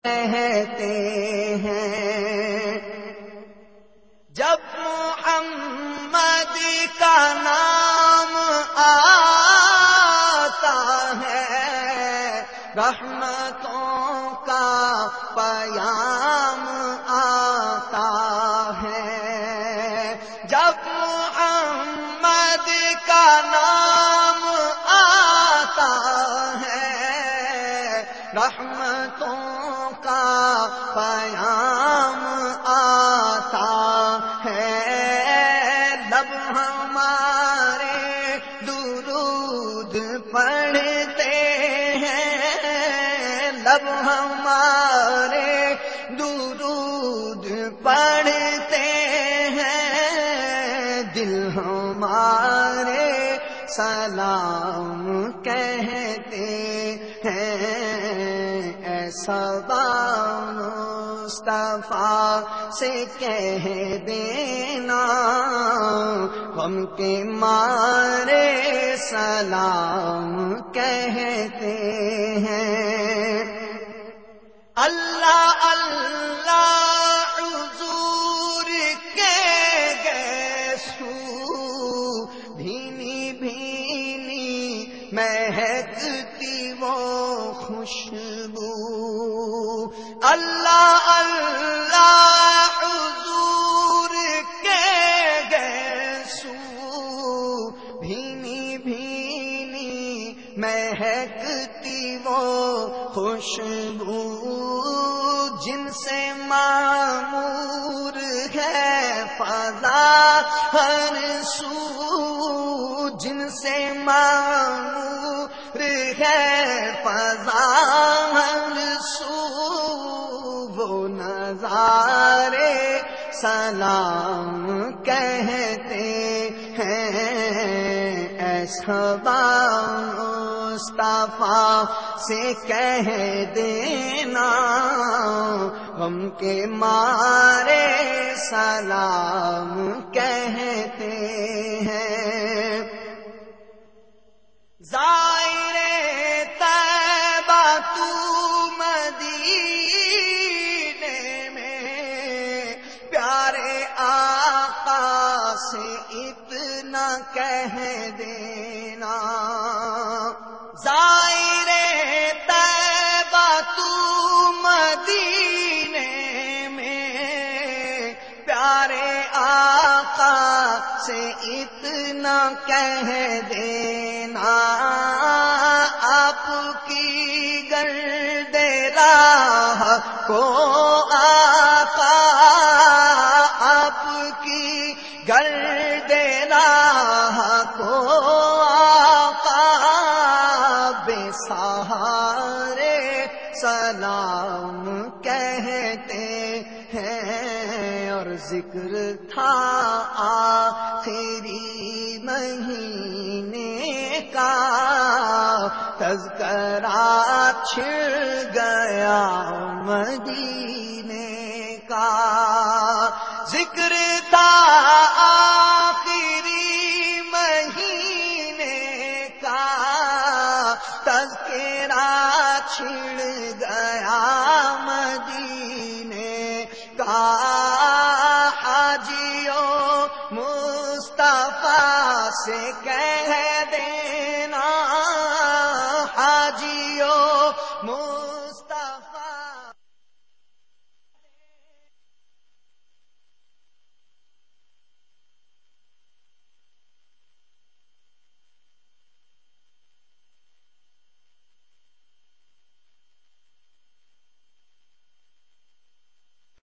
کہتے ہیں جب محمد کا نام آتا ہے، رحمتوں کا پیام آتا ہے۔ جب محمد کا نام آتا ہے، رحمتوں کا پیام آتا ہے۔ لب ہمارے درود پڑھتے ہیں، لب ہمارے درود پڑھتے ہیں، دل ہمارے سلام کہتے ہیں۔ صبا مصطفیٰ سے کہہ دینا، غم کے مارے سلام کہتے ہیں۔ اللہ اللہ حضور کے گیسو، بھینی بھینی مہکتی وہ خوشبو۔ اللہ اللہ حضور کے گیسو، بھینی بھینی مہکتی وہ خوشبو، جن سے معمور ہے فضا ہر سو، جن سے معمور ہے فضا ہر سو، وہ نظارے سلام کہتے ہیں۔ صبا مصطفیٰ سے کہہ دینا، غم کے مارے سلام کہتے ہیں۔ زائر طیبہ تو مدینے میں، پیارے آقا سے اتنا کہہ دینا۔ زائر طیبہ تو مدینے میں، پیارے آقا سے اتنا کہہ دینا، آپ کی گرد راہ کو آقا، آپ کی گرد راہ کو آقا، بے سہارے سلام کہتے ہیں۔ اور ذکر تھا آخری مہینے کا، تذکرہ چھڑ گیا مدینے کا۔ ذکر تھا آخری مہینے کا، تذکرہ چھڑ گیا مدینے کا۔ حاجیوں مصطفیٰ سے کہہ